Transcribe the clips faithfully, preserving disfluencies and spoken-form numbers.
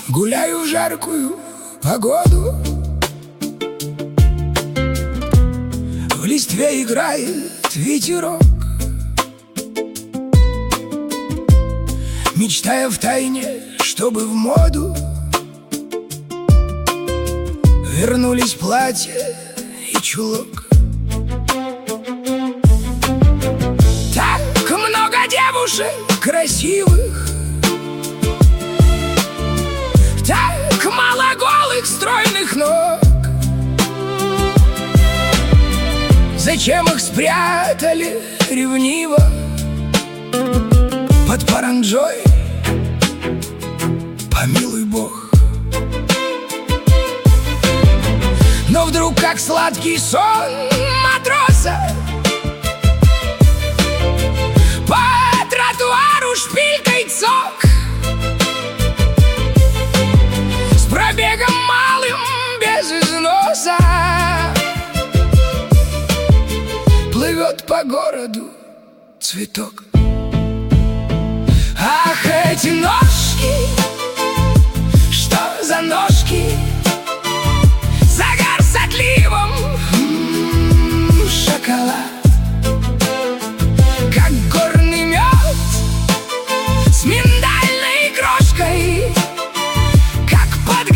Гуляю в жаркую погоду, в листве играет ветерок, мечтая втайне, чтобы в моду вернулись платье и чулок. Так много девушек красивых, так мало голых стройных ног. Зачем их спрятали ревниво под паранджой? Помилуй Бог. Но вдруг, как сладкий сон матроса, по тротуару шпилькой цок, с пробегом малым без износа, плывет по городу цветок. Ах, эти ножки, что за ножки, загар с отливом, м-м, шоколад, как горный мед с миндальной крошкой, как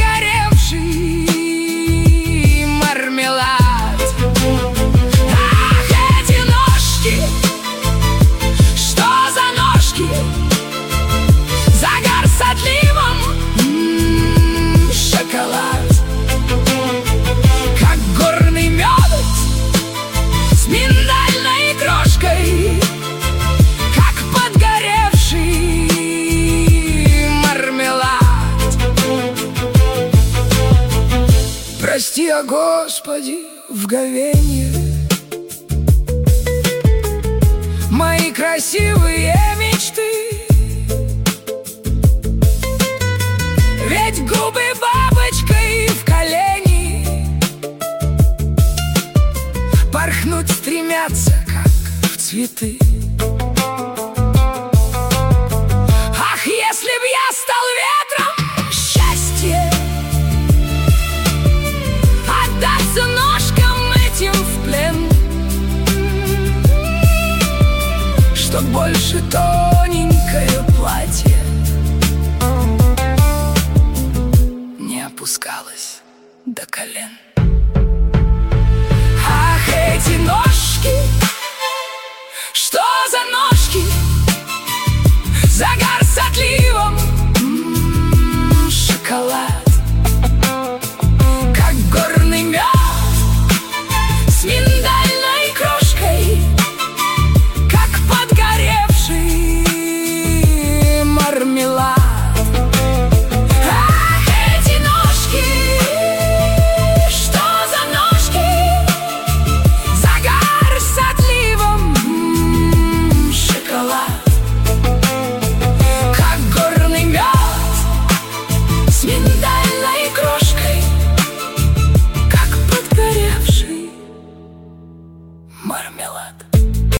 подгоревший мармелад. Ах, эти ножки, что за ножки, загар с отливом, м-м, шоколад, как горный мед с миндальной крошкой, как подгоревший мармелад. Прости, о Господи, в говенье мои красивые мечты, ведь губы бабочкой в колени порхнуть стремятся, как в цветы. Ах, если б я стал ветром счастья, отдаться ножкам этим в плен, чтоб больше тоненькое платье не опускалось до колен.